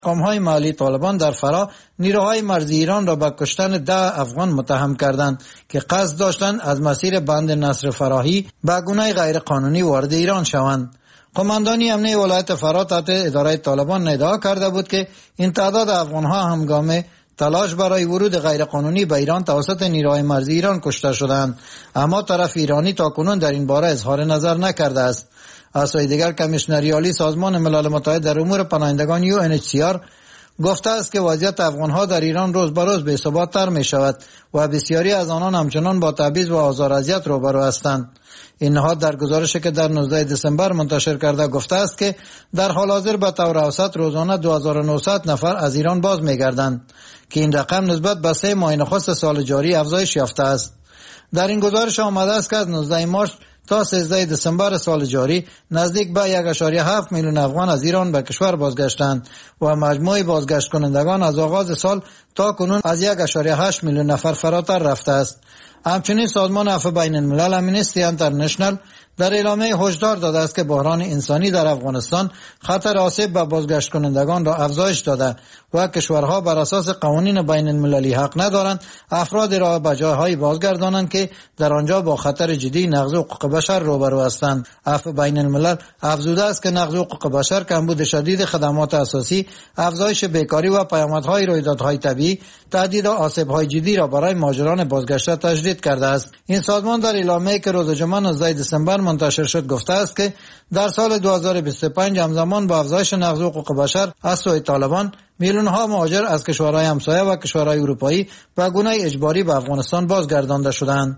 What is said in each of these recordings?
قامهای محلی طالبان در فرا نیروهای مرزی ایران را به کشتن 10 افغان متهم کردند که قصد داشتند از مسیر بند نصر فراهی به گونه غیر قانونی وارد ایران شوند. قماندانی امنیه ولایت فرا تحت اداره طالبان ادعا کرده بود که این تعداد افغانها هنگام تلاش برای ورود غیرقانونی به ایران توسط نیروهای مرزی ایران کشته شدند، اما طرف ایرانی تاکنون در این باره اظهار نظر نکرده است. از سوی دیگر کمیشنری عالی سازمان ملل متحد در امور پناهندگان UNHCR گفته است که وضعیت افغانها در ایران روز به روز بی‌ثبات‌تر می‌شود و بسیاری از آنان همچنان با تبعیض و آزار و اذیت روبرو هستند. این نهاد در گزارشی که در 19 دسامبر منتشر کرده گفته است که در حال حاضر به طور اوسط روزانه 2900 نفر از ایران باز می‌گردند که این رقم نسبت به 3 ماه نخست سال جاری افزایش یافته است. در این گزارش آمده است که از 19 مارس تا 13 دسامبر سال جاری نزدیک به 1.7 میلیون افغان از ایران به کشور بازگشتند و مجموع بازگشت کنندگان از آغاز سال تا کنون از 1.8 میلیون نفر فراتر رفته است. همچنین سازمان عفو بین الملل امنستی انترنشنال در اعلامیه هشدار داده است که بحران انسانی در افغانستان خطر آسیب به بازگشت کنندگان را افزایش داده و کشورها بر اساس قوانین بین المللی حق ندارند افراد را به جاهای بازگردانند که در آنجا با خطر جدی نقض حقوق بشر روبرو هستند. عفو بین الملل افزوده است که نقض حقوق بشر، کمبود شدید خدمات اساسی، افزایش بیکاری و پیامدهای رویدادهای طبیعی تهدید و آسیب‌های جدی را برای مهاجران بازگشته تشدید کرده است. این سازمان در اعلامیه‌ای که روز جمعه 19 دسامبر منتشر شد گفته است که در سال 2025 همزمان با افزایش نقض حقوق بشر از سوی طالبان میلیون‌ها مهاجر از کشورهای همسایه و کشورهای اروپایی به گونه اجباری به افغانستان بازگردانده شدند.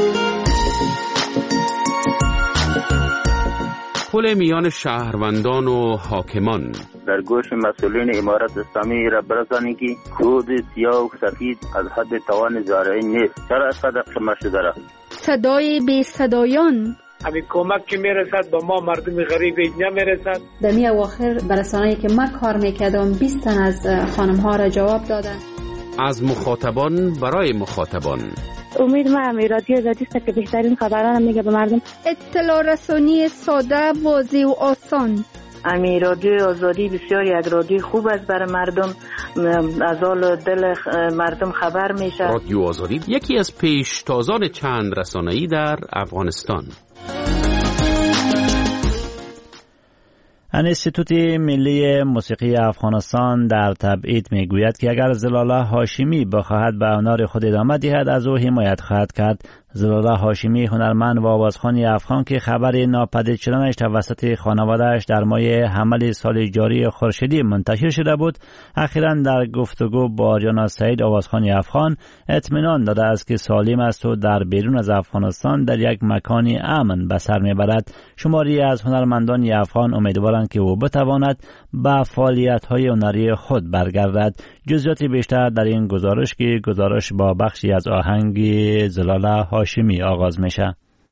پل میان شهروندان و حاکمان در گوش مسئولین امارت اسلامی را برسانی که کود سیاه و سفید از حد توان زارعی نیست. چرا اینقدر قیمت شده است؟ صدای بی صدایان همین کمک که میرسد با ما مردم غریب اینجا میرسد. در می اواخر برسانه‌ای که من کار میکردم 20 تن از خانم ها را جواب دادن. از مخاطبان برای مخاطبان. امید من رادیو آزادی است که بهترین خبران میگه به مردم. اطلاع رسانی ساده، واضح و آسان. رادیو آزادی بسیاری از رادیو خوب است برای مردم، از حال دل مردم خبر میشه. رادیو آزادی یکی از پیشتازان چند رسانه‌ای در افغانستان. انستیتوت ملی موسیقی افغانستان در تبعید میگوید که اگر زلاله هاشمی بخواهد به هنر خود ادامه دهد از او حمایت خواهد کرد. زلاله هاشمی هنرمند و آوازخوان افغان که خبر ناپدید شدنش توسط خانواده‌اش در ماه حمل سال جاری خورشیدی منتشر شده بود، اخیراً در گفتگو با آریانا سعید آوازخوان افغان اطمینان داده است که سالم است و در بیرون از افغانستان در یک مکانی امن به سر میبرد. شماری از هنرمندان افغان امیدوارند که او بتواند به فعالیت‌های هنری خود برگردد. جزئیات بیشتر در این گزارش که گزارش با بخشی از آهنگ زلاله هاشمی آغاز میشه.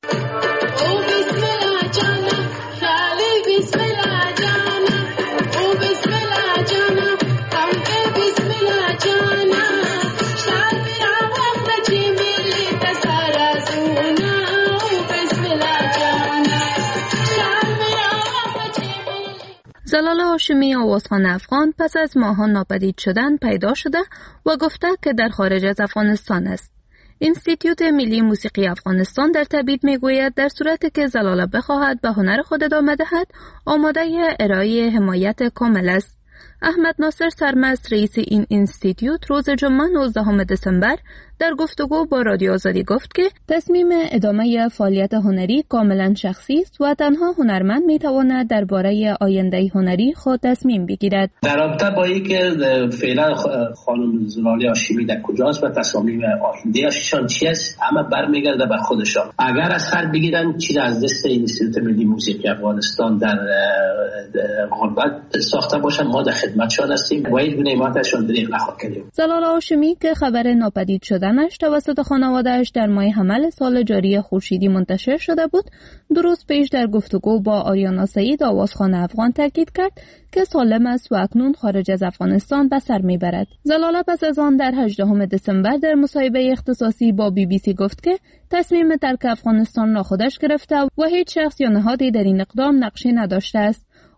زلاله هاشمی آوازخوان افغان پس از ماهان ناپدید شدن پیدا شده و گفته که در خارج از افغانستان است. انستیتوت ملی موسیقی افغانستان در تبعید میگوید در صورتی که زلاله بخواهد به هنر خود ادامه دهد، آماده ارائه حمایت کامل است. احمد ناصر سرمست رئیس این انستیتوت روز جمعه 19 دسامبر در گفتگو با رادیو آزادی گفت که تصمیم ادامه فعالیت هنری کاملا شخصی است و تنها هنرمند میتواند درباره آینده هنری خود تصمیم بگیرد. در رابطه با اینکه فعلا خانم زلاله هاشمی در کجاست و تصامیم آینده‌شان چی است، همه برمیگرده به خودشان. اگر از سر بگیرن چیز از دست انستیتوت ملی موسیقی افغانستان در غربت ساخته باشن، ما در خدمتشان هستیم و هیچ گونه حمایتشان دریغ نخواهد کنیم. زلاله هاشمی که خبر ناپدید شدنش توسط خانواده‌اش در ماه حمل سال جاری خورشیدی منتشر شده بود، دو روز پیش در گفتگو با آریانا سعید آوازخوان افغان تاکید کرد که سالم است و اکنون خارج از افغانستان به سر میبرد. زلاله پس از آن در 18 دسامبر در مصاحبه اختصاصی با BBC گفت که تصمیم ترک افغانستان را خودش گرفته و هیچ شخص یا نهادی در این اقدام نقشی نداشته است.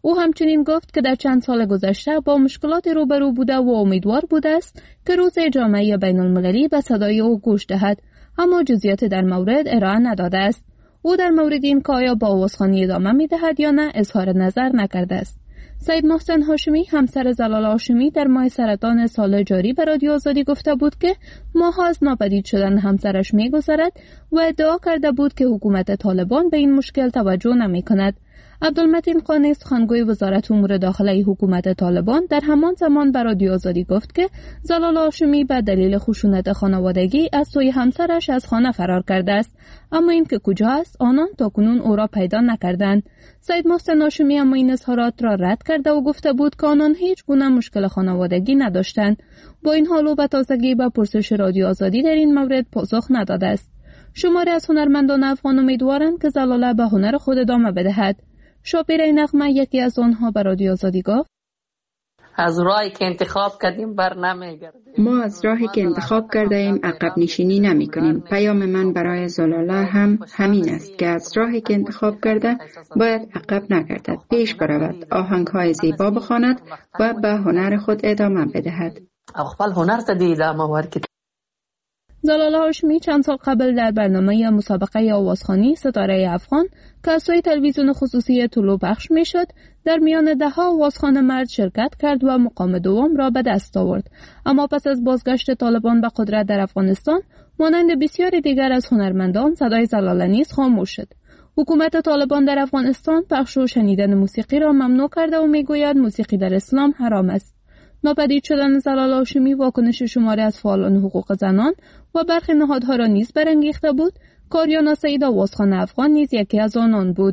او همچنین گفت که در چند سال گذشته با مشکلات روبرو بوده و امیدوار بوده است که روز جامعه بین المللی به صدای او گوش دهد، اما جزئیات در مورد ارائه نداده است. او در مورد این که آیا با آوازخوانی ادامه می دهد یا نه اظهار نظر نکرده است. سید محسن هاشمی همسر زلال هاشمی در ماه سرطان سال جاری به رادیو آزادی گفته بود که ماها از ناپدید شدن همسرش می گذرد و ادعا کرده بود که حکومت طالبان به این مشکل توجه نمی کند. عبدالمتین قانی سخنگوی وزارت امور داخلی حکومت طالبان در همان زمان به رادیو آزادی گفت که زلال هاشمی به دلیل خشونت خانوادگی از سوی همسرش از خانه فرار کرده است، اما این که کجا است آنان تاکنون او را پیدا نکردند. سید محسن هاشمی اما این اظهارات را رد کرده و گفته بود که آنان هیچ گونه مشکل خانوادگی نداشتند. با این حال او به تازگی به پرسش رادیو آزادی در این مورد پاسخ نداده است. شماری از هنرمندان افغان امیدوارند که زلاله به هنر خود ادامه بدهد. شاپیر نغمه یکی از آنها به رادیو آزادی گفت: از راهی که انتخاب کردیم بر نمیگردیم. ما از راهی که انتخاب کرده ایم عقب نشینی نمی کنیم. پیام من برای زلاله هم همین است که از راهی که انتخاب کرده باید عقب نگردد، پیش برود، آهنگ‌های زیبا بخواند و به هنر خود ادامه بدهد. خپل هنر ته دی ادامه ورکړي. زلال هاشمی چند سال قبل در برنامه مسابقه آوازخوانی ستاره افغان که از سوی تلویزیون خصوصی طلوع پخش می شد در میان ده‌ها آوازخوان مرد شرکت کرد و مقام دوم را به دست آورد. اما پس از بازگشت طالبان به قدرت در افغانستان مانند بسیاری دیگر از هنرمندان صدای زلاله نیز خاموش شد. حکومت طالبان در افغانستان پخش و شنیدن موسیقی را ممنوع کرده و میگوید موسیقی در اسلام حرام است. ناپدید شدن زلال هاشمی واکنش شماری از فعالان حقوق زنان و برخی نهادها را نیز برانگیخته بود. کاریانا سعید آوازخوان افغان نیز یکی از آنان بود.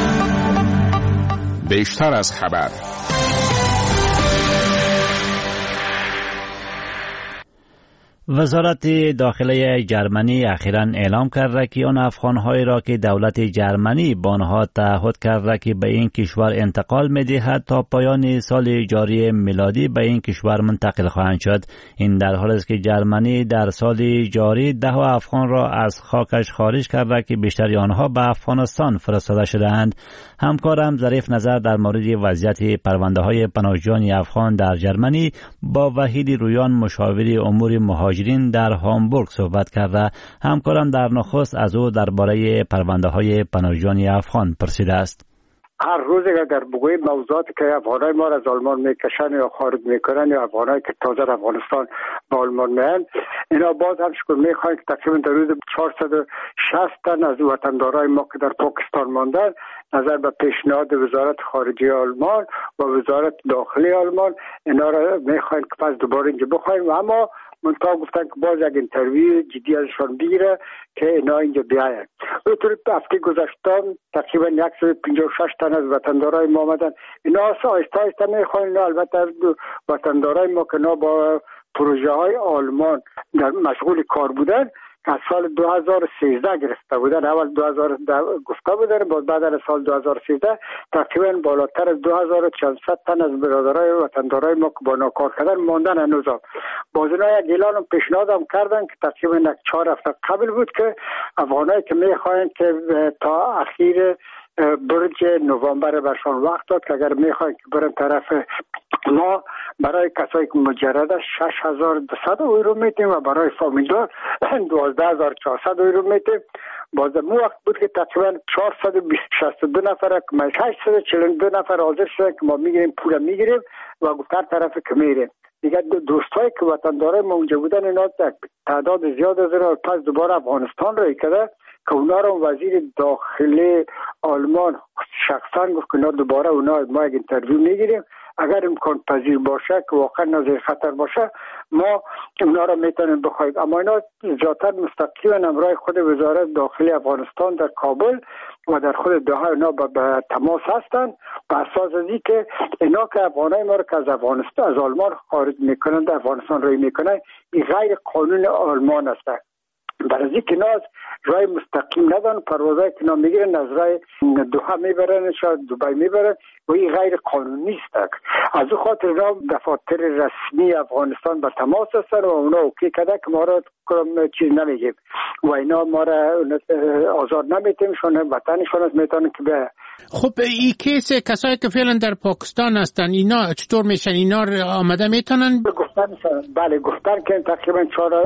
بیشتر از خبر. وزارت داخله جرمنی اخیراً اعلام کرده که آن افغان‌هایی را که دولت جرمنی با آنها تعهد کرده که به این کشور انتقال می‌دهد تا پایان سال جاری میلادی به این کشور منتقل خواهند شد. این در حالی است که جرمنی در سال جاری 10 افغان را از خاکش خارج کرده که بیشتر آنها به افغانستان فرستاده شده‌اند. همکارم ظریف نظر در مورد وضعیت پرونده‌های پناهجویان افغان در جرمنی با وحید رویان مشاور امور مهاجرین در هامبورگ صحبت کرده. همکارم در نخست از او درباره پرونده‌های پناهجویان افغان پرسیده است. هر روز اگر بگوییم موضوعاتی که افغانای ما را از آلمان میکشن یا خارج میکنن یا افغانایی که تازه افغانستان به آلمان میان، اینا باز هم شکر میخواین که تقریبا در روز 460 تن از وطندارای ما که در پاکستان ماندن نظر به پیشنهاد وزارت خارجه آلمان و وزارت داخلی آلمان اینا را میخواین که پس دوباره اینجا بخوایم، و اما منتها گفتن که باز یک اینترویو جدی ازشان بگیره که اینا اینجا بیاین. اونطور هفته گذشته تقریبا 156 تن از وطندارای ما آمدن. اینا آهسته آهسته میخواین، البته وطندارای ما که با پروژه های آلمان در مشغول کار بودن از سال 2013 گرفته بودن، اول 2010 گفته بودن، بعد از سال 2013 تقریبا بالاتر از 2400 تن از برادرای وطندارای ما که با نا کار کردن ماندن هنوزم. باز اینا یک اعلان پیشنهاد هم کردن که تقریبا 4 هفته قبل بود که افغانایی که میخواین که تا اخیر برج نوامبر برشان وقت داد که اگر میخواین که برن طرف ما برای کسایی که مجرده 6200 یورو میتیم و برای فامیلدار 12400 یورو میتیم. باز مو وقت بود که تقریبا 462 نفر که 842 نفر حاضر شدن که ما میگیریم پول میگیریم و گفتن طرف که میریم. دیگه دوستایی که وطندارای ما اونجا بودن اینا تعداد زیاد از اینا پس دوباره افغانستان رو کرده که اونا رو وزیر داخلی آلمان شخصا گفت که دوباره اونا ما یک اینترویو میگیریم، اگر امکان پذیر باشه که واقعا نظر خطر باشه ما اونا رو میتونیم بخوایم. اما اینا ذاتاً مستقیما همراه خود وزارت داخلی افغانستان در کابل و در خود دوحه اینا به تماس هستند به اساس از اینکه اینا که افغانای ما رو که از افغانستان از آلمان خارج میکنن در افغانستان روی میکنن این غیر قانون آلمان است. برای اینکه اینا رای مستقیم ندارن، پروازایی که اینا میگیرن از رای دوحه میبرن شاید دبی میبرن و این غیر قانونی است. از اون خاطر اینا دفاتر رسمی افغانستان به تماس هستن و اونا اوکی کرده که ما را چیز نمیگیم و اینا ما را آزار نمیتیم، شون وطنشون است میتونن که به خب این کیس کسایی که فعلا در پاکستان هستن اینا چطور میشن؟ اینا آمده میتونن گفتن که تقریبا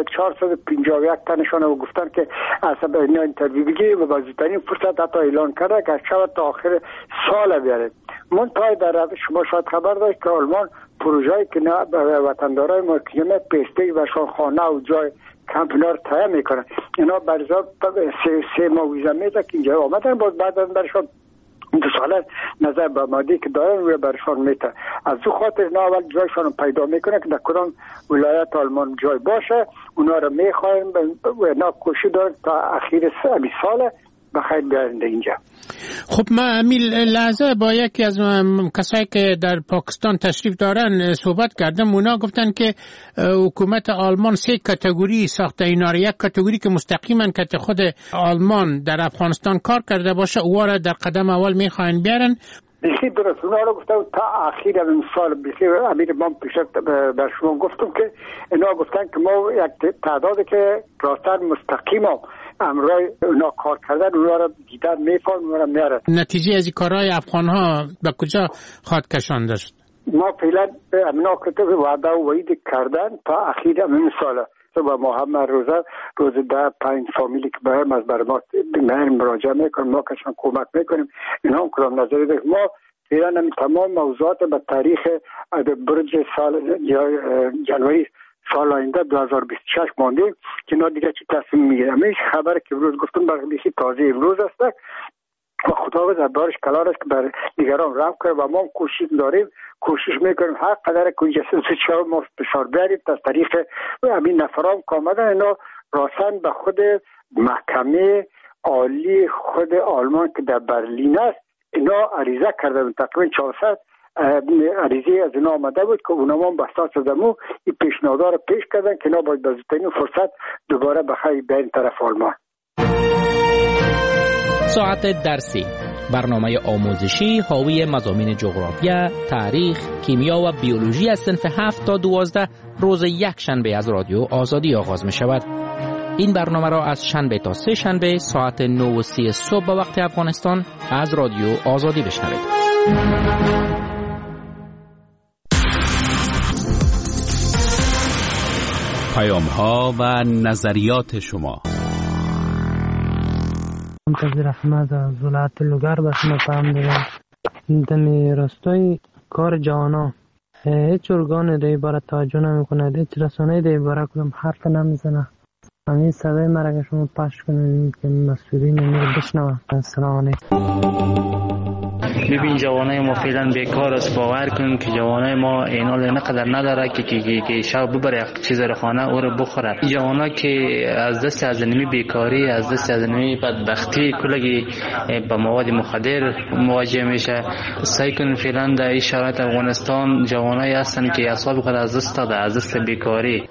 451 تنشون و گفتن که اصلا اینا اینترویو بگیریم و بازیترین فرصت حتی اعلان کرده که شاید تا آخر سال بیاره. منتها در شما شاید خبر داشت که آلمان پروژه‌ای که وطندارای ما کیلومتر پیسته برشان خانه و جای کمپ اینا رو تهیه میکنن. اینا برزا 3 ماه ویزا میده که اینجا آمدن، باز بعد از برشان 2 ساله نظر به مادی که دارن روی برشان میته. از او خاطر اینا اول جایشان رو پیدا میکنه که در کدام ولایت آلمان جای باشه، اونا رو میخوایم اینا کوشش دارن تا اخیر سال بخیر بیارنده اینجا. خب ما امیل لحظه با یکی از کسایی که در پاکستان تشریف دارن صحبت کردم، اونا گفتن که حکومت آلمان 3 کاتگوری ساخته اینا رو. یک کاتگوری که مستقیما که خود آلمان در افغانستان کار کرده باشه اوها را در قدم اول میخواین بیارن. بخی درست اونا رو گفتم تا اخیر این سال بخی امیر من پیشت بر شما گفتم که اینا گفتن که ما یک تعدادی که راستن مستقیم امرای اونا کار کردن اونا رو دیدن میفهم اونا رو میارن. نتیجه از این کارهای افغان ها به کجا خواهد کشانده شد؟ ما فعلا امنا کتب وعده و وعید کردن تا اخیر این سال و ما هم روز 5 فامیلی که بهم از بر ما مراجعه میکنیم، ما کشان کمک میکنیم. اینا هم کلام نظری داریم. ما فعلا تمام موضوعات به تاریخ برج سال جنوری سال آینده 2026 مانده که اینا دیگه چی تصمیم میگیره. همیشه خبر که امروز گفتم برای تازه امروز است و خداوند از بارش کلارش که بر دیگران رفت کرد و ما کوشش داریم، کوشش میکنیم هر قدر که جسد ما فشار بیاریم تا طریق همین نفرام که آمدن اینا راسن به خود محکمه عالی خود آلمان که در برلین است اینا عریضه کردن. تقریبا 400 عریضه از اینا آمده بود که اونا هم بساط زدمو این پیشنهادها رو پیش کردن که اینا باید بزرگترین فرصت دوباره بخواه به این طرف آلمان. ساعت درسی، برنامه آموزشی حاوی مضامین جغرافیا، تاریخ، کیمیا و بیولوژی از صنف 7 تا 12 روز یک شنبه از رادیو آزادی آغاز می شود. این برنامه را از شنبه تا 3 شنبه ساعت 9:30 صبح به وقت افغانستان از رادیو آزادی بشنوید. پیام‌ها و نظریات شما. منتظر احمد از ولایت لوگر به شما پیام میدم. دمی راستای کار جوانا هیچ ارگان در عبارت توجه نمیکنه، هیچ رسانه در عبارت کدام حرف نمیزنه. همین صدای مرا که شما پخش کنید که مسئولین امیر بشنوه. السلام علیکم. ببین جوانای ما فعلا بیکار است. باور کن که جوانای ما اینا نقدر نداره که شب ببره چیز رو خانه او رو بخوره. جوانا که از دست از نمی بیکاری، از دست از نمی بدبختی کلگی با مواد مخدر مواجه میشه. سعی کن فعلا در این شرایط افغانستان جوانای هستن که اعصاب خود از دست داده، از دست بیکاری.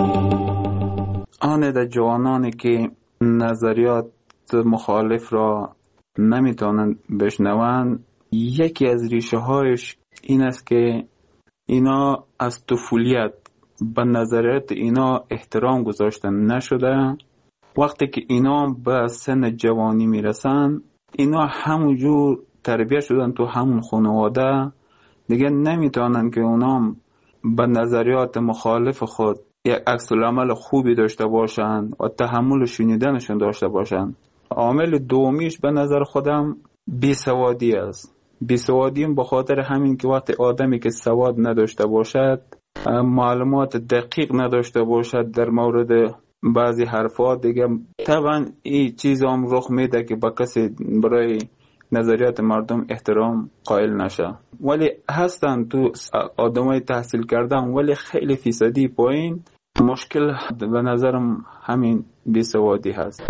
آن در جوانانی که نظریات مخالف را نمیتونن بشنون، یکی از ریشه هایش این است که اینا از طفولیت به نظریات اینا احترام گذاشتن نشده. وقتی که اینا به سن جوانی میرسن اینا همونجور تربیت شدن تو همون خانواده، دیگه نمیتونن که اونا به نظریات مخالف خود یک عکس العمل خوبی داشته باشن و تحمل شنیدنشون داشته باشن. عامل دومیش به نظر خودم بیسوادی است. بیسوادی به خاطر همین که وقتی آدمی که سواد نداشته باشد، معلومات دقیق نداشته باشد در مورد بعضی حرفات، دیگه طبعا این چیز هم رخ میده که با کسی برای نظریات مردم احترام قائل نشه. ولی هستن تو آدمای تحصیل کردن ولی خیلی فیصدی پایین. مشکل به نظرم همین بیسوادی هست.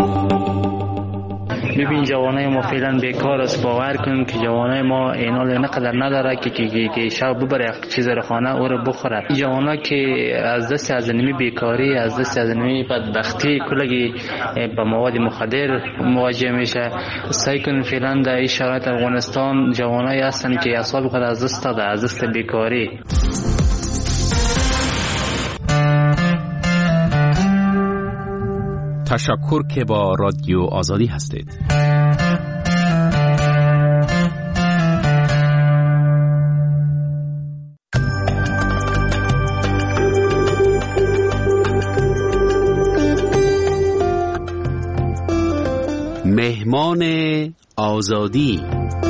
ببین جوانای ما فعلا بیکار است. باور کن که جوانای ما اینا نقدر نداره که شب ببره چیز رو خانه او رو بخوره. جوانا که از دست از نمی بیکاری، از دست از نمی بدبختی کلگی با مواد مخدر مواجه میشه. سعی کن فعلا در این شرایط افغانستان جوانای هستن که اعصاب خود از دست داده، از دست بیکاری. تشکر که با رادیو آزادی هستید. مهمان آزادی.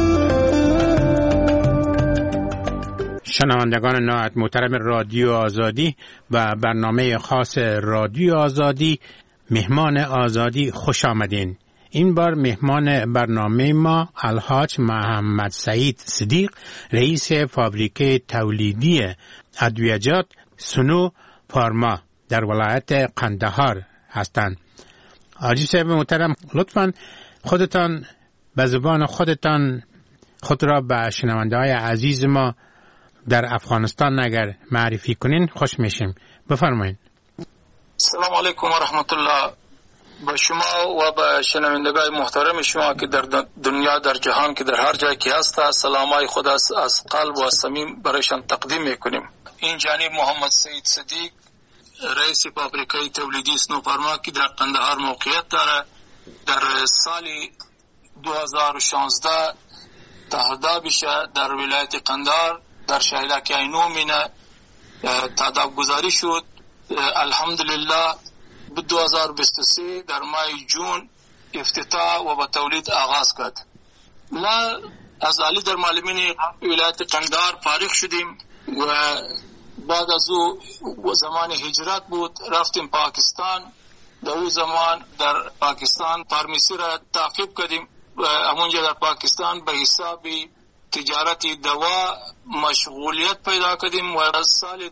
شنوندگان نهایت محترم رادیو آزادی و برنامه خاص رادیو آزادی مهمان آزادی خوش آمدین. این بار مهمان برنامه ما الحاج محمد سعید صدیق، رئیس فابریکه تولیدی ادویه‌جات سنو فارما در ولایت قندهار هستند. حاجی صاحب محترم، لطفاً خودتان به زبان خودتان خود را به شنونده‌های عزیز ما در افغانستان اگر معرفی کنین خوش میشیم. بفرمایید. سلام علیکم و رحمت الله. به شما و به شنوندگان محترم شما که در دنیا، در جهان که در هر جای که هست، سلامای خود از قلب و صمیم برایشان تقدیم میکنیم. این جانب محمد سعید صدیق، رئیس فابریکه تولیدی سنو فارما که در قندهار موقعیت داره، در سال 2016 تهداب بشه در ولایت قندهار در شهرک اینومینه تهداب گذاری شد. الحمدلله به 2023 در ماه جون افتتاح و به تولید آغاز کرد. ما از علی در معلمین ولایت قندهار فارغ شدیم و بعد از او زمان هجرت بود، رفتیم پاکستان. در اون زمان در پاکستان فارمیسی را تعقیب کردیم و همونجا در پاکستان به حساب تجارت دوا مشغولیت پیدا کردیم و از سال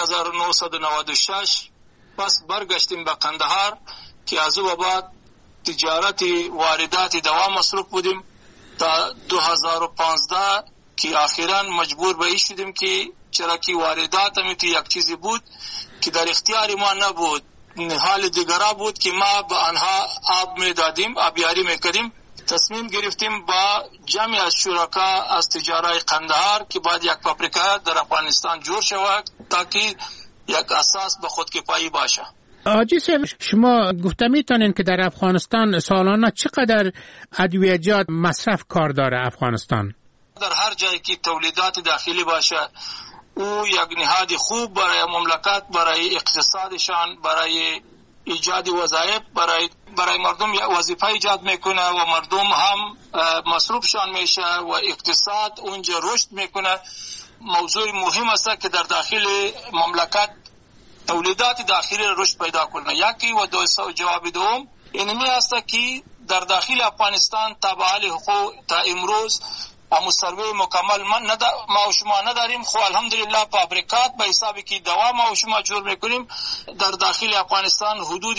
1996 پس برگشتیم به قندهار که از او بعد تجارت واردات دوا مصروف بودیم تا 2015 که اخیراً مجبور به این شدیم که چرا که واردات هم یک چیزی بود که در اختیار ما نبود، حال دیگرا بود که ما به آنها آب میدادیم، آبیاری میکردیم. تصمیم گرفتیم با جمعی از شرکا از تجارای قندهار که باید یک فابریکه در افغانستان جور شود تاکه یک اساس به خودکفایی باشه. حاجی صاحب، شما گفته میتونین که در افغانستان سالانه چقدر ادویه‌جات مصرف کار داره افغانستان؟ در هر جایی که تولیدات داخلی باشه او یک نهاد خوب برای مملکت، برای اقتصادشان، برای ایجاد وظایف، برای مردم وظیفه ایجاد میکنه و مردم هم مصروفشان میشه و اقتصاد اونجا رشد میکنه. موضوع مهم است که در داخل مملکت تولیدات داخلی رشد پیدا کنه. یکی و جواب دوم اینمی است که در داخل افغانستان تابع حقوق تا امروز همو سروی مکمل ما و شما نداریم. خو الحمدلله فابریکات به حسابی که دوا ما و شما جور میکنیم. در داخل افغانستان حدود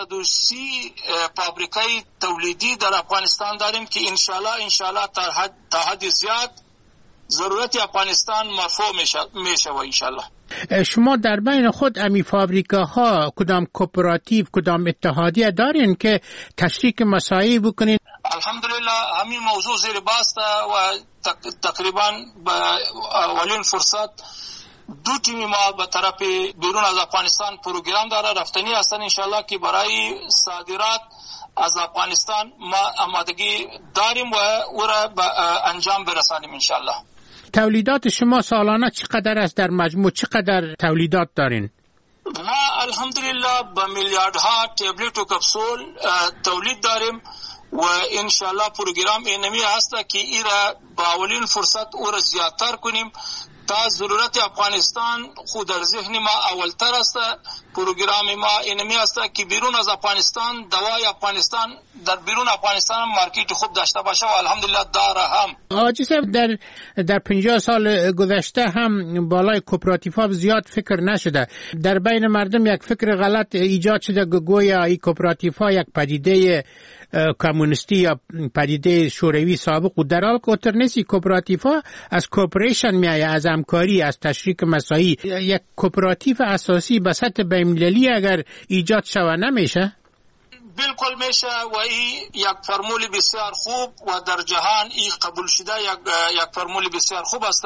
130 فابریکه تولیدی در افغانستان داریم که انشالله تا حد زیاد ضرورت افغانستان مرفوع میشه و انشالله. شما در بین خود امی فابریکه ها کدام کوپراتیو، کدام اتحادیه دارین که تشریک مساعی بکنین؟ الحمدلله همین موضوع زیر باسته و تقریبا به اولین فرصت دو تیم ما به طرف بیرون از افغانستان پروگرام داره رفتنی هستن انشالله که برای صادرات از افغانستان ما آمادگی داریم و او را به انجام برسانیم انشالله. تولیدات شما سالانه چقدر است؟ در مجموع چقدر تولیدات دارین؟ ما الحمدلله به میلیاردها تبلت و کپسول تولید داریم و انشالله پروگرام اینمی هست که ای را با اولین فرصت او را زیادتر کنیم تا ضرورت افغانستان خود در ذهن ما اولتر است. پروگرام ما اینمی است که بیرون از افغانستان دوای افغانستان در بیرون افغانستان مارکت خوب داشته باشه و الحمدلله داره هم. حاجی صاحب، در 50 سال گذشته هم بالای کوپراتیوها زیاد فکر نشده. در بین مردم یک فکر غلط ایجاد شده گویا این کوپراتیوها یک پدیده کمونیستی یا پدیده شوروی سابق و در حال که اتر نیستی. کوپراتیوها از کوپریشن میایه، از همکاری، از تشریک مساعی. یک کوپراتیو اساسی به سطح بین‌المللی اگر ایجاد شود نمیشه؟ بالکل میشه و این یک فرمول بسیار خوب و در جهان این قبول شده یک فرمول بسیار خوب است.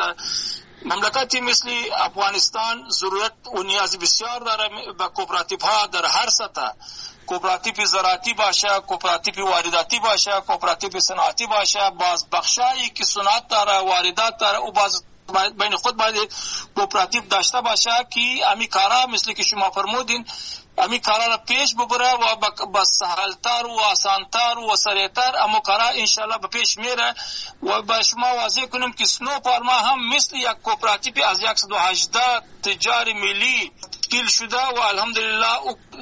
مملکتی مثل افغانستان ضرورت و نیاز بسیار داره به کوپراتیو ها در هر سطح. کوپراتیو زراعتی باشه، کوپراتیو وارداتی باشه، کوپراتیو صنعتی باشه. باز بخشایی که صنعت داره، واردات داره و باز بین خود باید کوپراتیو داشته باشه که امی کارا مثل که شما فرمودین امی کارا را پیش ببره و با سهلتر و آسانتر و سریعتر اما کارا انشالله به پیش میره و با شما واضح کنیم که سنو پارما هم مثل یک کوپراتیو از 118 تجار ملی تشکیل شده و الحمدلله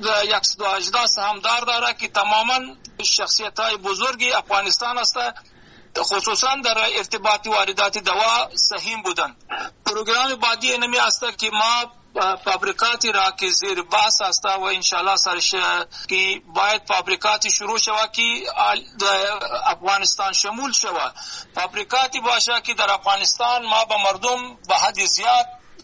118 سهامدار داره که تماما شخصیت های بزرگی افغانستان است، خصوصا در ارتباط واردات دوا سهیم بودن. پروگرام بعدی اینمی است که ما فابریکاتی را که زیر بحث است و انشالله سرش که باید فابریکاتی شروع شود که افغانستان شمول شود، فابریکاتی باشه که در افغانستان ما به مردم به حد زیاد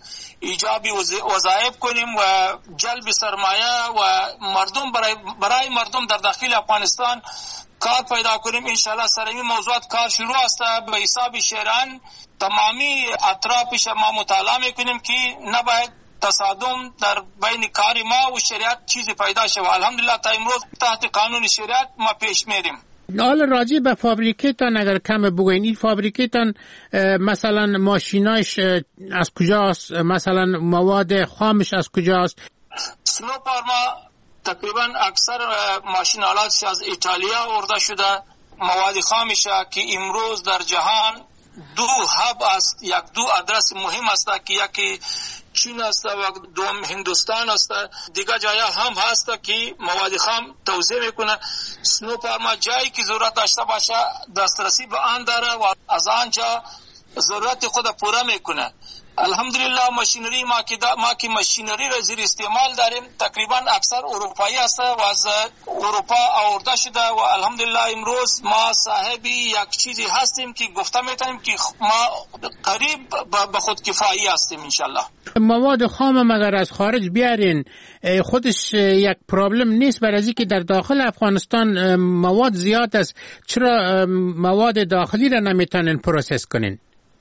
ایجابی وظایف کنیم و جلب سرمایه و مردم برای مردم در داخل افغانستان کار پیدا کنیم. انشالله سر این موضوعات کار شروع است. به حساب شیران تمامی اطرافش ما مطالعه میکنیم که نباید تصادم در بین کار ما و شریعت چیزی پیدا شود. الحمدلله تا امروز تحت قانون شریعت ما پیش میریم. حالا راجع به فابریکیتان اگر کم بگوین، این فابریکیتان مثلا ماشیناش از کجاست، مثلا مواد خامش از کجاست؟ سنو پارما تقریبا اکثر ماشین آلاتش از ایتالیا آورده شده. مواد خامش که امروز در جهان دو هب است، یک دو آدرس مهم است که یکی چین است و دوم هندوستان است. دیگه جایا هم هست که مواد خام توزیع میکنه. سنو پارما جایی که ضرورت داشته باشه دسترسی به آن داره و از آنجا ضرورت خود پورا میکنه. الحمدلله ماشینری ما که ماشینری را زیر استعمال داریم تقریبا اکثر اروپایی است و از اروپا آورده شده و الحمدلله امروز ما صاحب یک چیزی هستیم که گفته میتونیم که ما قریب به خود کفایی هستیم انشالله. مواد خام اگر از خارج بیارین خودش یک پرابلم نیست؟ برای از اینکه در داخل افغانستان مواد زیاد است، چرا مواد داخلی را نمیتونین پروسس کنین؟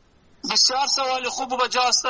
بسیار سوال خوب و بجاست.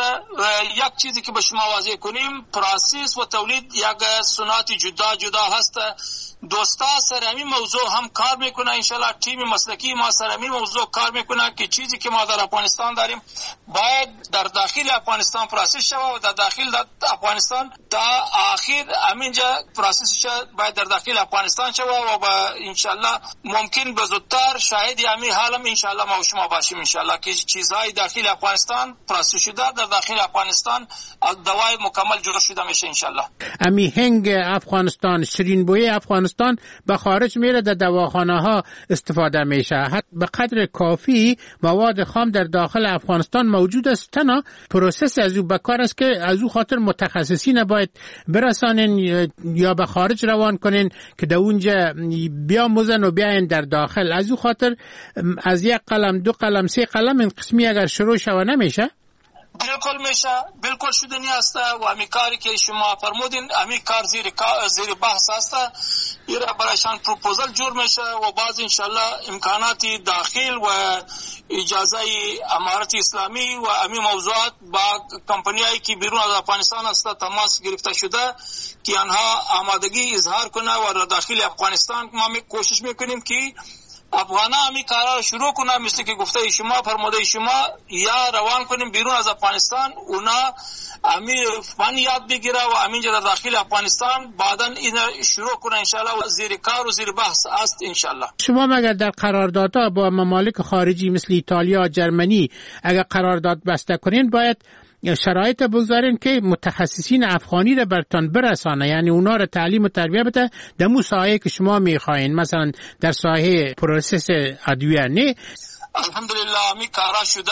یک چیزی که به شما واضح کنیم، پروسس و تولید یک صنعت جدا هست. دوستا سر همین موضوع هم کار میکنه. انشالله تیم مسلکی ما سر همین موضوع کار میکنه که چیزی که ما در افغانستان داریم باید در داخل افغانستان پروسس شود و در داخل افغانستان تا آخر همینجا پروسس باید در داخل افغانستان شود و با انشالله ممکن به زودتر شاهد همین حالم انشالله ما و شما باشیم انشالله که چیزهای داخل افغانستان پروسس شده در داخل افغانستان دوای مکمل جور شده میشه انشالله. امی هنگ افغانستان، شیرین بوی افغانستان به خارج میره، در دواخانه ها استفاده میشه. حتی به قدر کافی مواد خام در داخل افغانستان موجود است، تنها پروسس از او بکار است که از او خاطر متخصصین باید برسانین یا به خارج روان کنین که در اونجا بیاموزن و بیاین در داخل. از او خاطر از یک قلم، دو قلم، سه قلم این قسمی اگر شروع شود نمیشه؟ بالکل میشه، بالکل شدنی است و امی کاری که شما فرمودین امی کار زیر بحث است. این را برایشان پروپوزل جور میشه و بعض انشالله امکاناتی داخل و اجازه امارت اسلامی و امی موضوعات با کمپانیایی که بیرون از افغانستان است تماس گرفته شده که آنها آمادگی اظهار کنه و داخل افغانستان ما کوشش میکنیم که افغانا همی کارا شروع کنه مثل که گفته شما فرموده شما یا روان کنیم بیرون از افغانستان، اونا همی فن یاد بگیره و همینجا در داخل افغانستان بعدا این شروع کنه انشالله و زیر کار و زیر بحث است انشالله. شما مگر در قراردادها با ممالک خارجی مثل ایتالیا، جرمنی اگر قرارداد بسته کنین باید شرایط بگذارین که متخصصین افغانی را برتان برسانه، یعنی اونا را تعلیم و تربیه بده در مو ساحه که شما میخواین، مثلا در ساحه پروسس ادویه. نه الحمدلله می کارا شده.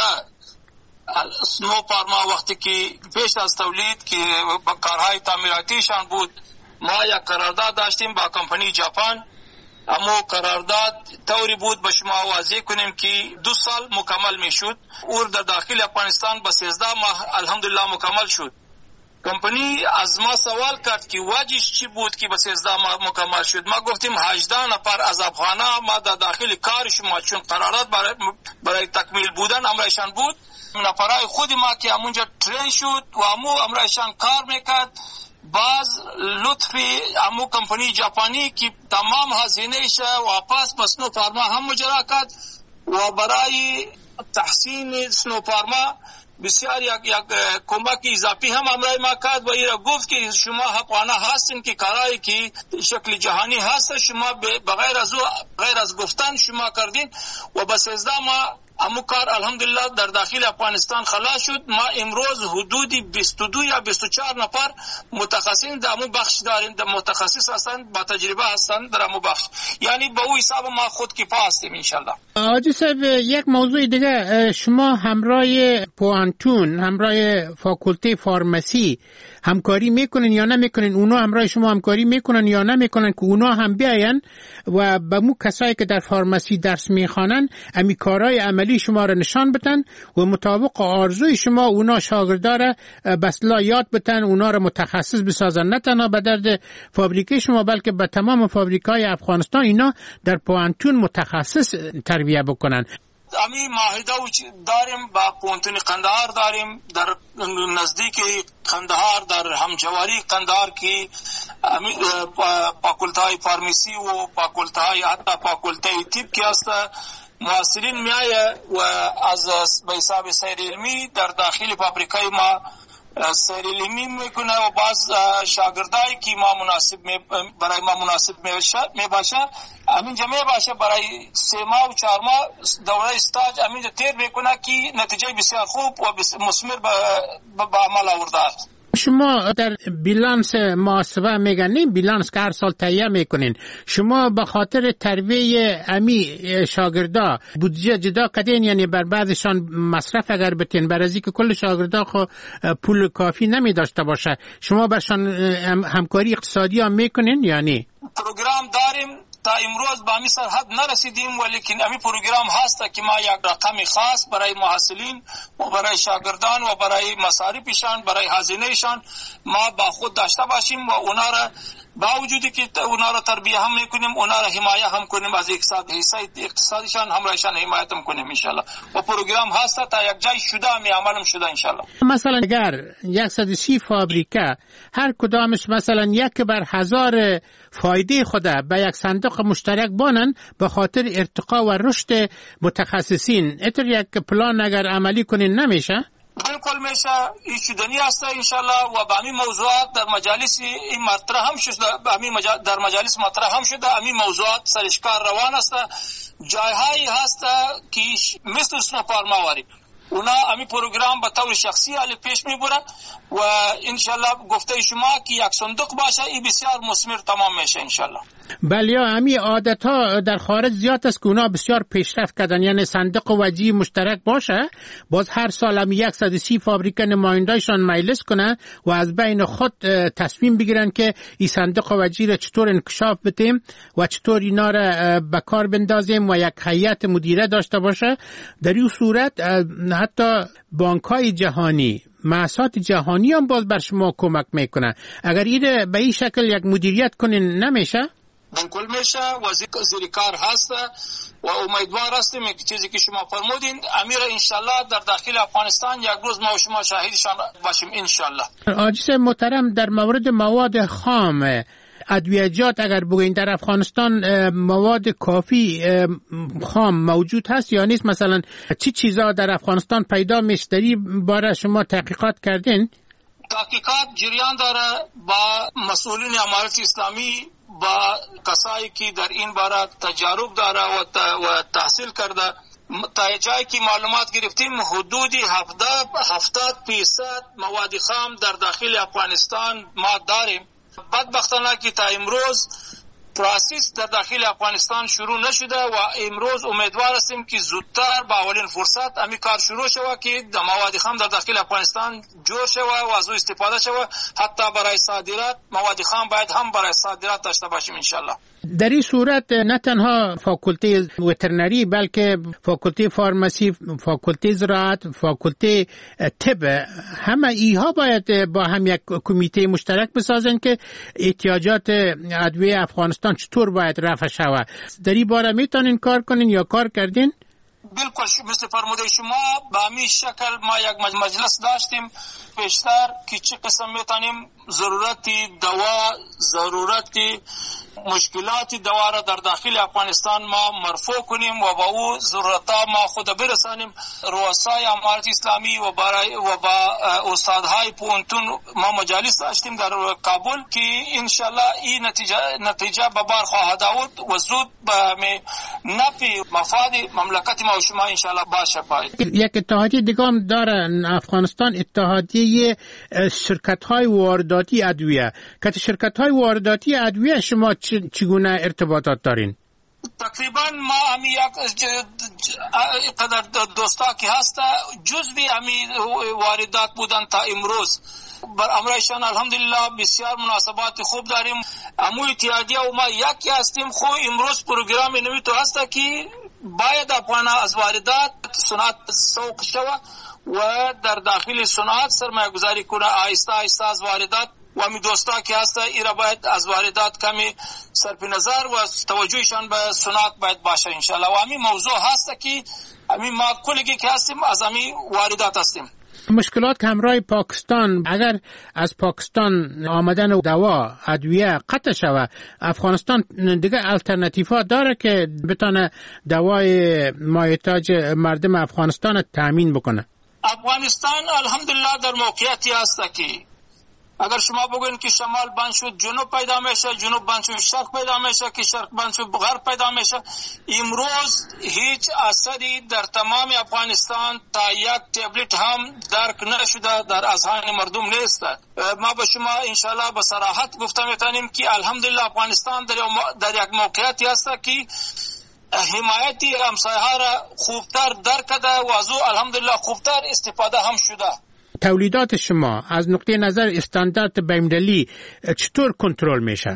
سنو پارما وقتی که پیش از تولید که با کارهای تعمیراتیشان بود ما یک قرارداد داشتیم با کمپانی ژاپن، اما قرارداد طوری بود به شما واضح کنیم که 2 سال مکمل میشد اور در داخل افغانستان به 13 ماه الحمدلله مکمل شد. کمپانی از ما سوال کرد که وجهش چی بود که به 13 ماه مکمل شد. ما گفتیم 18 نفر از افغانا ما در داخل کار شما چون قرارداد برای تکمیل بودن امرایشان بود، نفرای خود ما که همونجا ترین شد و امرایشان کار میکرد. باز لطفی امو کمپانی ژاپنی که تمام هزینه‌اش واپس به سنو پارما هم مجرا کرد و برای تحسین سنو پارما بسیار یک کمک اضافی هم همراه ما کرد و ایرا گفت که شما حقانه هستین که کارایی که شکل جهانی هست شما غیر از گفتن شما کردین و بس از ما امو کار الحمدلله در داخل افغانستان خلاص شد. ما امروز حدودی 22 یا 24 نفر متخصصین در امو بخش داریم، در متخصص هستند با تجربه هستند در امو بخش، یعنی به او حساب ما خود کفایه هستیم انشالله. حاجی صاحب یک موضوع دیگه، شما همراه پوانتون، همراه فاکولته فارمسی همکاری میکنین یا نمیکنین؟ اونا همراه شما همکاری میکنن یا نمیکنن که اونا هم بیاین و به مو کسایی که در فارمسی درس میخوانن امی کارهای عملی شما را نشان بدن و مطابق آرزوی شما اونا شاگرداره بسلا یاد بدن، اونا را متخصص بسازن، نه تنها به درد فابریکه شما بلکه به تمام فابریکای افغانستان اینا در پوانتون متخصص تربیه بکنن. امی معاهده داریم با پوانتون قندهار، داریم در نزدیک قندهار در همجواری قندهار کی فاکولته فارمسی و فاکولته حتی فاکولته طب کی است. محصلین میایه و از به حساب سیر علمی در داخل فابریکای ما سیر علمی میکنه و بعض شاگردایی که برای ما مناسب میباشه همینجا میباشه برای 3 ماه و 4 ماه دوره استاج همینجا تیر میکنه که نتیجه بسیار خوب و مثمر به عمل آورده است. شما در بیلانس محاسبه میگنین، بیلانس که هر سال تهیه میکنین، شما به خاطر تربیه امی شاگردا بودجه جدا کردین؟ یعنی بر بعضشان مصرف اگر بتین بر ازی که کل شاگردا خو پول کافی نمی داشته باشه، شما برشان همکاری اقتصادی هم میکنین؟ یعنی پروگرام داریم تا امروز به امی سرحد نرسیدیم، ولیکن امی پروگرام هست که ما یک رقم خاص برای محصلین و برای شاگردان و برای مصارفشان، برای هزینهشان ما با خود داشته باشیم و اونا را با وجودی که اونا را تربیه هم میکنیم، اونا را حمایه هم کنیم، از اقتصادشان همراهشان حمایت هم کنیم انشالله. و پروگرام هست تا یک جای شده می عملم شده انشالله. مثلا اگر 130 فابریکه هر کدامش مثلا یک بر 1000 فایده خود به یک صندوق مشترک بانن به خاطر ارتقا و رشد متخصصین، اتر یک پلان اگر عملی کنین نمیشه؟ بالکل میشه، این شدنی است انشالله. و به همین موضوعات در مجالس این مطرح هم شده، در مجالس مطرح هم شده، همین موضوعات سرشکار روان است. جایهایی هست که مثل سنوپارماواری اونا همین پروگرام به طور شخصی علی پیش میبره و انشالله گفته شما که یک صندوق باشه این بسیار مثمر تمام میشه انشالله. بله، همین عادت ها در خارج زیاد است که اونا بسیار پیشرفت کردن، یعنی صندوق وجهی مشترک باشه، باز هر سال هم 130 فابریکه نمایندایشان مجلس کنن و از بین خود تصمیم بگیرن که این صندوق وجهی را چطور انکشاف بدیم و چطور اینا را به کار بندازیم و یک هیئت مدیره داشته باشه. در این صورت حتی بانک‌های جهانی، مؤسسات جهانی هم باز بر شما کمک میکنن. اگر این به این شکل یک مدیریت کنین نمیشه؟ بالکل میشه. وزیر کار هست و امیدوار هستیم که چیزی که شما فرمودین امیر انشالله در داخل افغانستان یک روز ما و شما شاهدشان باشیم انشالله. حاجی محترم، در مورد مواد خام ادویجات اگر بگوین در افغانستان مواد کافی خام موجود هست یا نیست؟ مثلا چی چیزا در افغانستان پیدا میشه؟ در این باره شما تحقیقات کردین؟ تحقیقات جریان داره با مسئولین امارت اسلامی، با کسایی که در این باره تجارب داره و تحصیل کرده. تا جایی که معلومات گرفتیم حدود 70% مواد خام در داخل افغانستان ما داریم. بدبختانه که تا امروز پروسس در داخل افغانستان شروع نشده و امروز امیدوار هستیم که زودتر با اولین فرصت امی کار شروع شود که مواد خام در داخل افغانستان جور شود و از او استفاده شود. حتی برای صادرات مواد خام باید هم برای صادرات داشته باشیم انشالله. در این صورت نه تنها فاکولته وترنری بلکه فاکولته فارمسی، فاکولته زراعت، فاکولته طب، همه ایها باید با هم یک کمیته مشترک بسازن که احتیاجات ادویه افغانستان چطور باید رفع شود. در این باره میتونین کار کنین یا کار کردین؟ بالکل مثل فرموده شما به همین شکل ما یک مجلس داشتیم پیشتر که چه قسم میتونیم ضرورتی دوا، ضرورتی مشکلات دوا را در داخل افغانستان ما مرفوع کنیم و با او ضرورتا ما خود برسانیم. رؤسای امارت اسلامی و با استادهای پونتون ما مجالس داشتیم در کابل که انشالله این نتیجه به بار خواهد آورد و زود به نفع مفاد مملکت ما و شما انشالله باشه. یک اتحادیه دیگه هم داره افغانستان، اتحادیه شرکت‌های وارداتی ادویه. که شرکت‌های وارداتی ادویه شما چگونه ارتباطات دارین؟ تقریبا ما همی یک قدر دوستا که هسته جزوی همی واردات بودن تا امروز. بر امرایشان الحمدلله بسیار مناسبات خوب داریم. امو اتحادیه و ما یکی هستیم. خو امروز پروگرام نوی تو هسته که باید افغانا از واردات صنعت سوق شوه و در داخل صنعت سرمایه گذاری کنه آهسته آهسته از واردات و همی دوستا که هسته ایرا باید از واردات کمی صرف نظر و توجهشان به صنعت باید باشه انشالله. و همی موضوع هسته که همی ما کلگی که هستیم از همی واردات هستیم. مشکلات که همراه پاکستان، اگر از پاکستان آمدن دوا ادویه قطع شود، افغانستان دیگه الटरनेटिव्ها داره که بتونه دوای مایحتاج مردم افغانستان تامین بکنه؟ افغانستان الحمدلله در موقعیتی هست که اگر شما بگوین که شمال بند شد جنوب پیدا میشه، جنوب بند شد شرق پیدا میشه، که شرق بند شد غرب پیدا میشه. امروز هیچ اثری در تمام افغانستان تا یک تبلت هم درک نشده در اذهان مردم نیست. ما به شما انشالله به صراحت گفته میتونیم که الحمدلله افغانستان در یک موقعیتی هست که حمایتی همسایه ها را خوبتر درک کرده و از او الحمدلله خوبتر استفاده هم شده. تولیدات شما از نقطه نظر استاندارد بین‌المللی چطور کنترل میشه؟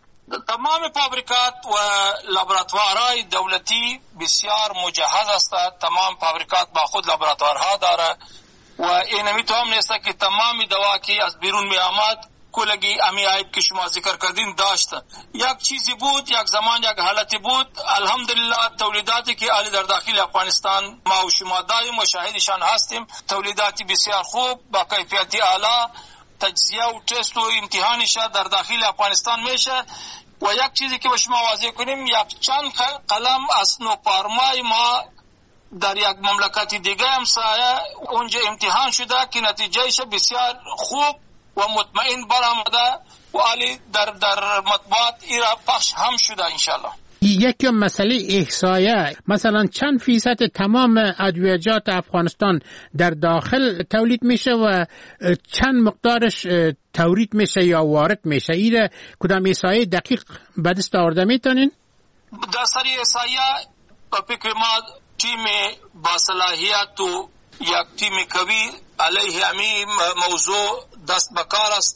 تمام فابریکات و لابراتوارهای دولتی بسیار مجهز است. تمام فابریکات با خود لابراتوارها داره و این میتونم نیست که تمام دوا که از بیرون می آمد کلگی امی عیب که شما ذکر کردین داشت. یک چیزی بود، یک زمان یک حالتی بود. الحمدلله تولیداتی که علی در داخل افغانستان ما و شما داریم و شاهدشان هستیم، تولیداتی بسیار خوب با کیفیتی اعلی، تجزیه و تست و امتحانش در داخل افغانستان میشه. و یک چیزی که به شما واضح کنیم، یک چند قلم از نوپارمای ما در یک مملکت دیگه همسایه اونجا امتحان شده که نتیجهش بسیار خوب و مطمئن برآمده و علی در مطبوعات ایرا پخش هم شده انشالله. یک مسئله احصایه، مثلا چند فیصد تمام ادویجات افغانستان در داخل تولید میشه و چند مقدارش تورید میشه یا وارد میشه؟ ایره کدام احصایه دقیق به دست آورده میتونین؟ در سری احصایه به فکر ما تیم با صلاحیت و یک تیم قوی علیه همین موضوع دست بکار است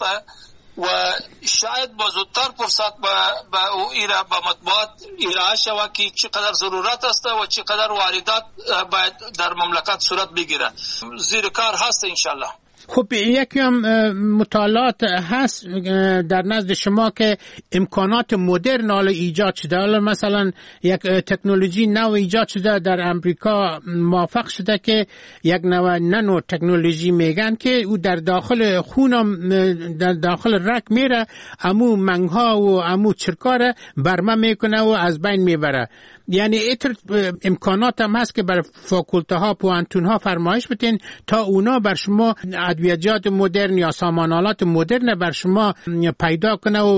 و شاید با زودتر فرصت به او ایرا به مطبوعات ارائه شود که چقدر ضرورت است و چقدر واردات باید در مملکت صورت بگیره. زیر کار هست انشالله. خب یکی هم مطالعات هست در نزد شما که امکانات مدرن حالا ایجاد شده، حالا مثلا یک تکنولوژی نو ایجاد شده در امریکا، موفق شده که یک نوع نانو تکنولوژی میگن که او در داخل خونم در داخل رگ میره، امو منگها و امو چرکار برمه میکنه و از بین میبره. یعنی ایتر امکانات هم هست که بر فاکولته ها پوانتون ها فرمایش بتین تا اونا بر شما ادویجات مدرن یا سامانالات مدرن بر شما پیدا کنه و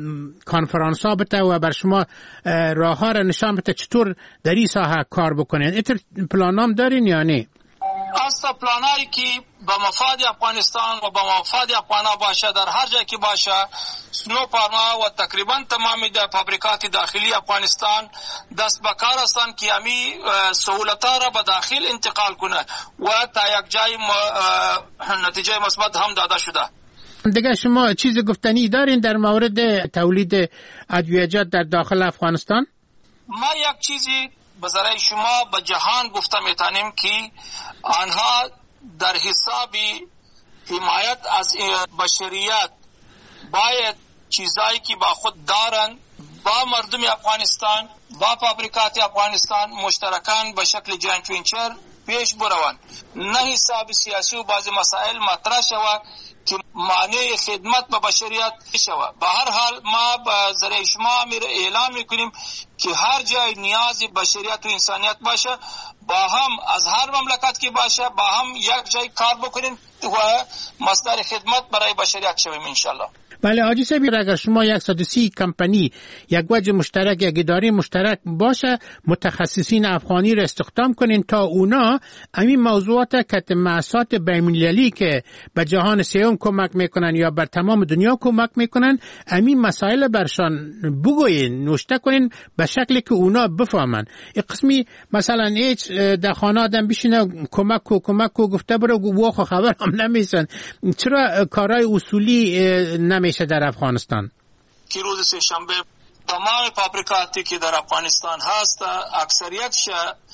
کانفرانس ها بته و بر شما راه ها را نشان بته چطور در این ساحه کار بکنین. ایتر پلانام دارین یا نه؟ اصلا پلانایی که به مفاد افغانستان و به مفاد افغانا باشه در هر جای که باشه، سنو پارما و تقریبا تمامی در فابریکات داخلی افغانستان دست بکار هستند که همی سهولت‌ها را به داخل انتقال کنه و تا یک جای نتیجه مثبت هم داده شده. دیگه شما چیز گفتنی دارین در مورد تولید ادویجات در داخل افغانستان؟ ما یک چیزی به ذریعه شما به جهان گفته میتونیم که آنها در حساب حمایت از بشریت باید چیزایی که با خود دارن با مردم افغانستان با فابریکات افغانستان مشترکان به شکل جوینت ونچر پیش بروند. نه حساب سیاسی و بعض مسائل مطرح شود که مانع خدمت به بشریت شود. به هر حال ما به ذریعه شما اعلام میکنیم که هر جای نیاز بشریت و انسانیت باشه با هم از هر مملکت که باشه با هم یک جای کار بکنیم و مصدر خدمت برای بشریت شویم انشالله. بله حاجی صاحب، اگر شما 130 کمپانی یک وجه مشترک یک اداره مشترک باشه متخصصین افغانی را استخدام کنین تا اونا همین موضوعات کتمعصات بین‌المللی که به جهان سوم کمک میکنن یا بر تمام دنیا کمک میکنن همین مسائل برشان بگوین نوشته کنین به شکلی که اونا بفهمن. این قسمی مثلا هیچ در خانه آدم بشینه کمک کو گفته برو واخو خبر هم نمیسن. چرا کارهای اصولی نمیشه در افغانستان؟ که روز سه‌شنبه تمام فابریکاتی که در افغانستان هست اکثریتش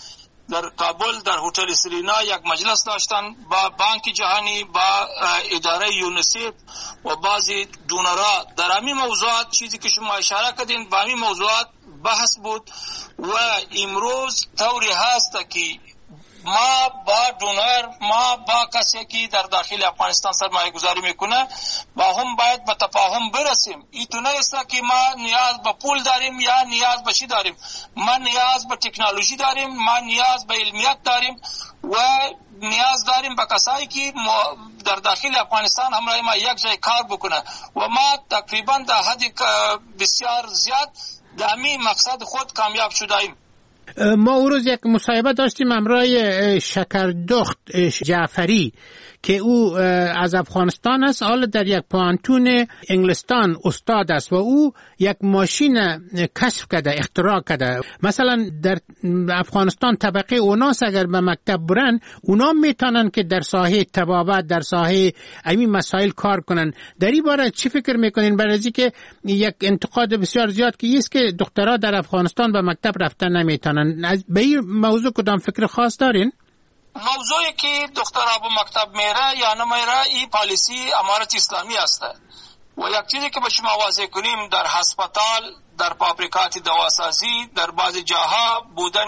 در کابل در هتل سرینا یک مجلس داشتن با بانک جهانی با اداره یونیسف و بعضی دونرها در همین موضوعات چیزی که شما اشاره کردین با همین موضوعات بحث بود و امروز طوری هست که ما با دونر ما با کسی که در داخل افغانستان سرمایه گذاری میکنه با هم باید به تفاهم برسیم. این نیست که ما نیاز به پول داریم یا نیاز به چی داریم. ما نیاز به تکنولوژی داریم، ما نیاز به علمیت داریم و نیاز داریم به کسایی که در داخل افغانستان همراه ما یک جای کار بکنه و ما تقریبا در حد بسیار زیاد در همین مقصد خود کامیاب شدیم. ما او روز یک مصاحبه داشتیم همراه شکردخت جعفری که او از افغانستان است، حالا در یک پانتون انگلستان استاد است و او یک ماشین کشف کرده، اختراع کرده. مثلا در افغانستان طبقه اوناس اگر به مکتب برن اونا میتونن که در ساحه طبابت در ساحه همین مسائل کار کنن. در این باره چی فکر میکنین؟ برای اینکه یک انتقاد بسیار زیاد که است که دخترها در افغانستان به مکتب رفتن نمیتونن. به این موضوع کدام فکر خاص دارین؟ موضوعی که دخترها به مکتب میره یا نمیره این پالیسی امارت اسلامی است و یک چیزی که به شما واضح کنیم در هسپتال در فابریکات دواسازی در بعضی جاها بودن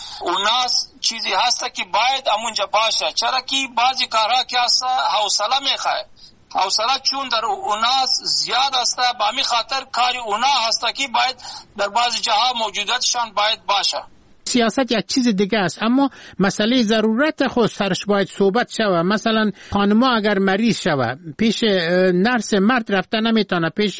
اوناس چیزی هست که باید امونجا باشه. چرا که بعضی کارها که هست حوصله میخواه، حوصله چون در اوناس زیاد است با می خاطر کاری اونا هست که باید در بعضی جاها موجوداتشان باید باشه. سیاست یک چیز دیگه است، اما مسئله ضرورت خود سرش باید صحبت شود. مثلا خانما اگر مریض شود پیش نرس مرد رفته نمیتونه، پیش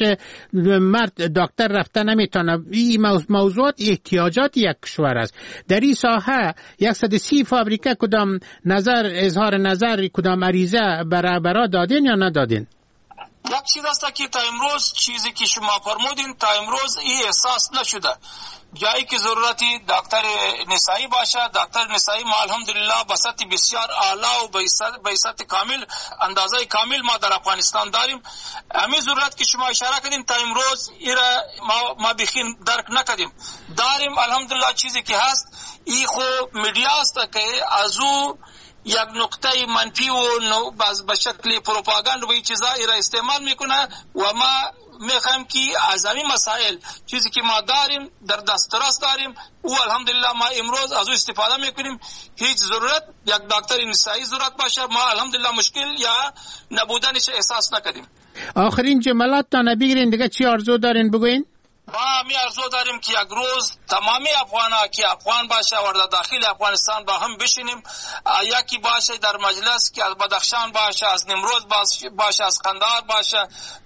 مرد دکتر رفته نمیتونه. این موضوعات احتیاجات یک کشور است. در این ساحه 130 فابریکه کدام اظهار نظر کدام عریضه برا دادین یا ندادین؟ یک چیز است که تا امروز چیزی که شما فرمودین تا امروز این احساس نشده. جایی که ضرورتی دکتر نسایی باشه، دکتر نسایی ما الحمدلله به سطح بسیار اعلی و به سطح کامل اندازه کامل ما در افغانستان داریم. همین ضرورت که شما اشاره کردین تا امروز ایرا ما بخین درک نکردیم. داریم الحمدلله. چیزی که هست این خو میډیا است که از او یک نقطه منفی و به شکل پروپاگاند و این چیزا را استعمال میکنه و ما میخوایم که از همین مسائل چیزی که ما داریم در دسترس داریم او الحمدلله ما امروز از او استفاده میکنیم. هیچ ضرورت یک دکتر نسایی ضرورت باشه ما الحمدلله مشکل یا نبودنش احساس نکردیم. آخرین جملات تا نبیگرین دیگه چی آرزو دارین بگوین؟ ما همی ارزو داریم که یک روز تمامی افغانها که افغان باشه و در داخل افغانستان با هم بشینیم، یکی باشه در مجلس که از بدخشان باشه، از نمروز باشه، از قندهار باشه،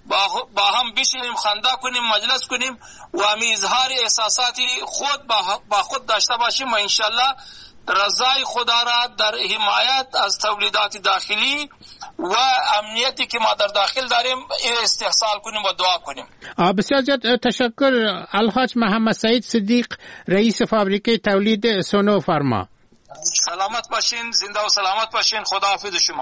با هم بشینیم خنده کنیم، مجلس کنیم و همی اظهار احساساتی خود با خود داشته باشیم و انشالله رضای خدا را در حمایت از تولیدات داخلی و امنیتی که ما در داخل داریم استحصال کنیم و دعا کنیم. بسیار زیاد تشکر الحاج محمد سعید صدیق، رئیس فابریکه تولید سونو فارما. سلامت باشین، زنده و سلامت باشین. خداحافظ شما.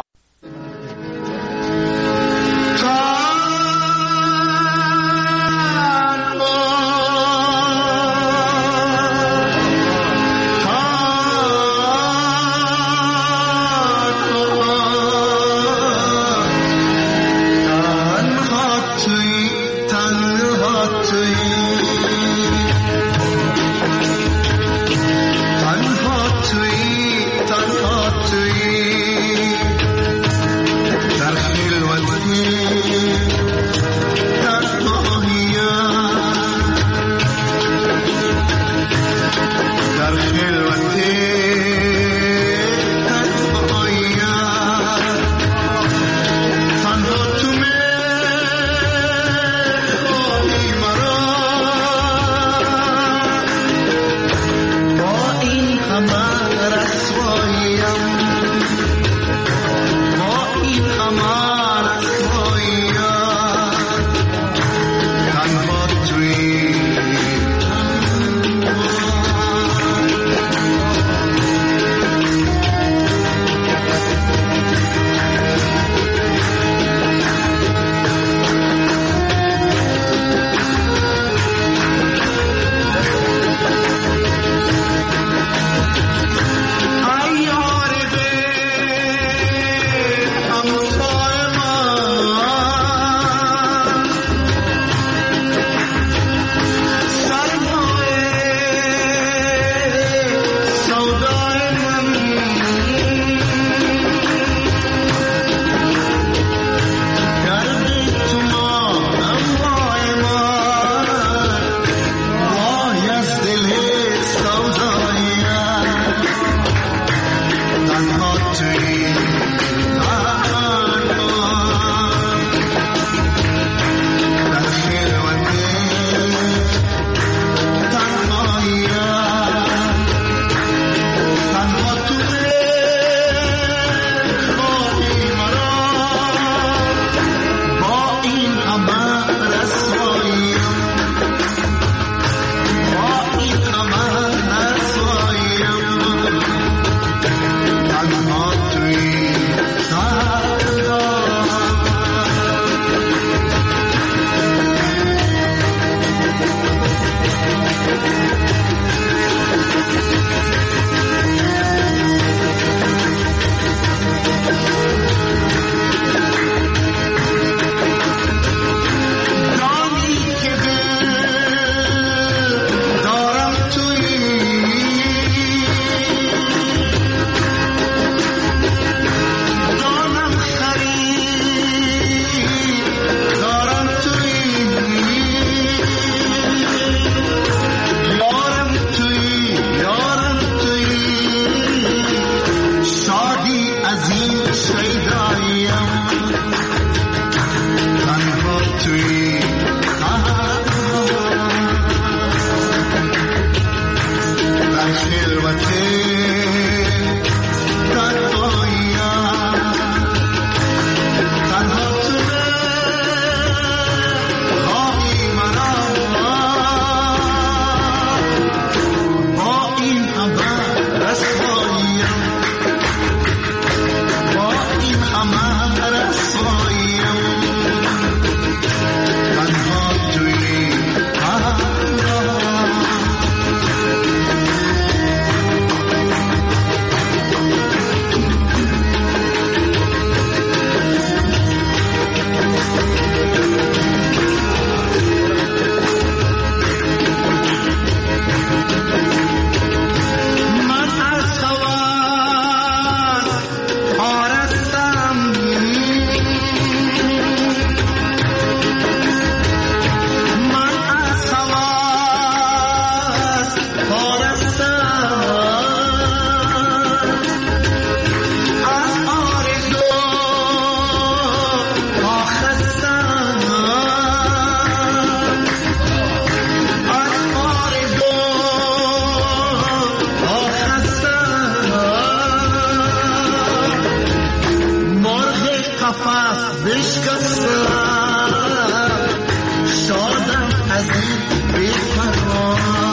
تنها بشکستم شادم از این بی‌قرار